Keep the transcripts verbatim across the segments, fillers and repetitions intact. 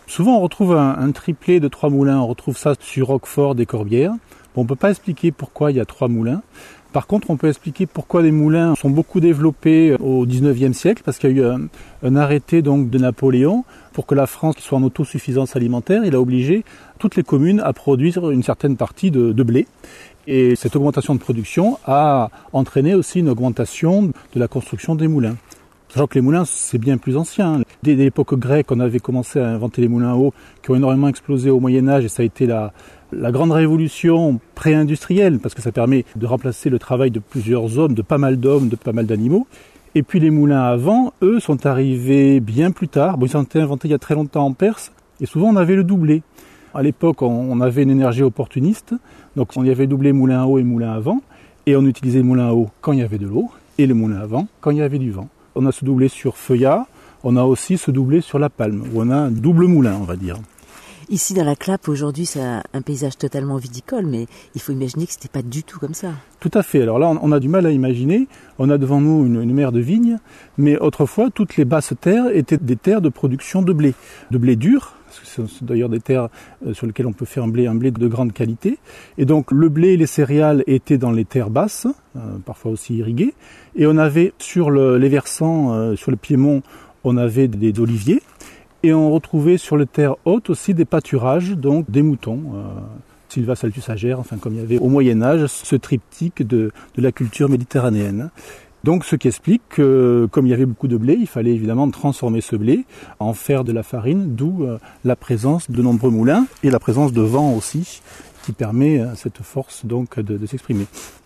Souvent, on retrouve un, un triplet de trois moulins. On retrouve ça sur Roquefort des Corbières. Bon, on ne peut pas expliquer pourquoi il y a trois moulins. Par contre, on peut expliquer pourquoi les moulins sont beaucoup développés au dix-neuvième siècle, parce qu'il y a eu un, un arrêté donc de Napoléon pour que la France soit en autosuffisance alimentaire. Il a obligé toutes les communes à produire une certaine partie de, de blé. Et cette augmentation de production a entraîné aussi une augmentation de la construction des moulins. Sachant que les moulins, c'est bien plus ancien. Dès l'époque grecque, on avait commencé à inventer les moulins à eau qui ont énormément explosé au Moyen-Âge, et ça a été la, la grande révolution pré-industrielle, parce que ça permet de remplacer le travail de plusieurs hommes, de pas mal d'hommes, de pas mal d'animaux. Et puis les moulins à vent, eux, sont arrivés bien plus tard. Bon, ils ont été inventés il y a très longtemps en Perse, et souvent on avait le doublé. À l'époque, on avait une énergie opportuniste, donc on y avait doublé moulin à eau et moulin à vent, et on utilisait le moulin à eau quand il y avait de l'eau, et le moulin à vent quand il y avait du vent. On a ce doublé sur Feuillat, on a aussi ce doublé sur La Palme, où on a un double moulin, on va dire. Ici, dans la Clappe, aujourd'hui, c'est un paysage totalement viticole, mais il faut imaginer que c'était pas du tout comme ça. Tout à fait. Alors là, on a du mal à imaginer. On a devant nous une, une mer de vignes, mais autrefois, toutes les basses terres étaient des terres de production de blé. De blé dur, parce que ce sont d'ailleurs des terres sur lesquelles on peut faire un blé, un blé de grande qualité. Et donc, le blé et les céréales étaient dans les terres basses, euh, parfois aussi irriguées. Et on avait sur le, les versants, euh, sur le Piémont, on avait des, des oliviers. Et on retrouvait sur les terres hautes aussi des pâturages, donc des moutons, euh, Silva Saltus Ager, enfin comme il y avait au Moyen-Âge, ce triptyque de, de la culture méditerranéenne. Donc ce qui explique que comme il y avait beaucoup de blé, il fallait évidemment transformer ce blé en faire de la farine, d'où euh, la présence de nombreux moulins et la présence de vent aussi, qui permet euh, cette force donc de, de s'exprimer.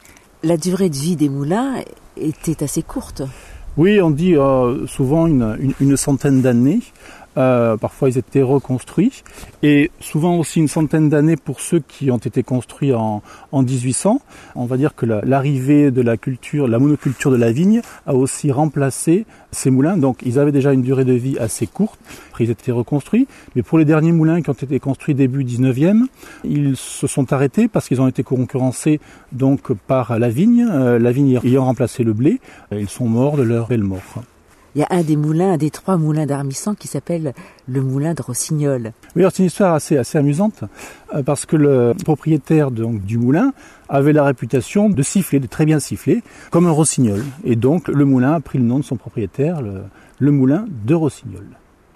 La durée de vie des moulins était assez courte. Oui, on dit euh, souvent une, une, une centaine d'années. Euh, parfois ils étaient reconstruits, et souvent aussi une centaine d'années pour ceux qui ont été construits en, en dix-huit cents. On va dire que la, l'arrivée de la culture, la monoculture de la vigne a aussi remplacé ces moulins, donc ils avaient déjà une durée de vie assez courte. Après ils étaient reconstruits, mais pour les derniers moulins qui ont été construits début dix-neuvième, ils se sont arrêtés parce qu'ils ont été concurrencés donc par la vigne, euh, la vigne ayant remplacé le blé. Ils sont morts de leur belle mort. Il y a un des moulins, un des trois moulins d'Armissant qui s'appelle le moulin de Rossignol. Oui, alors c'est une histoire assez, assez amusante euh, parce que le propriétaire donc, du moulin avait la réputation de siffler, de très bien siffler, comme un rossignol. Et donc le moulin a pris le nom de son propriétaire, le, le moulin de Rossignol.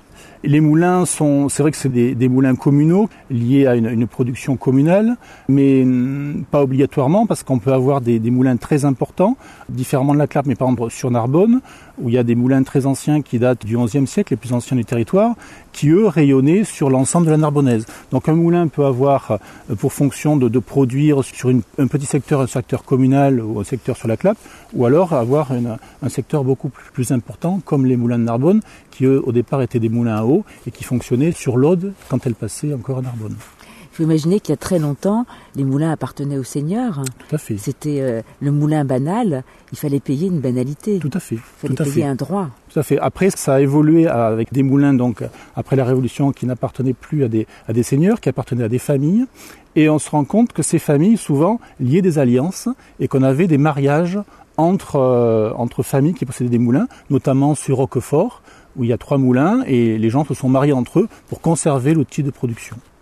Les moulins sont, c'est vrai que c'est des, des moulins communaux liés à une, une production communale, mais mm, pas obligatoirement parce qu'on peut avoir des, des moulins très importants, différemment de la Clappe, mais par exemple sur Narbonne, où il y a des moulins très anciens qui datent du onzième siècle, les plus anciens du territoire, qui eux rayonnaient sur l'ensemble de la Narbonnaise. Donc un moulin peut avoir pour fonction de, de produire sur une, un petit secteur, un secteur communal ou un secteur sur la Clappe, ou alors avoir une, un secteur beaucoup plus, plus important, comme les moulins de Narbonne, qui eux au départ étaient des moulins à eau et qui fonctionnaient sur l'Aude quand elle passait encore à Narbonne. Il faut imaginer qu'il y a très longtemps, les moulins appartenaient aux seigneurs. Tout à fait. C'était euh, le moulin banal, il fallait payer une banalité. Tout à fait. Il fallait Tout à payer fait. un droit. Tout à fait. Après, ça a évolué avec des moulins, donc après la Révolution, qui n'appartenaient plus à des, à des seigneurs, qui appartenaient à des familles. Et on se rend compte que ces familles, souvent, liaient des alliances et qu'on avait des mariages entre, euh, entre familles qui possédaient des moulins, notamment sur Roquefort, où il y a trois moulins et les gens se sont mariés entre eux pour conserver l'outil de production.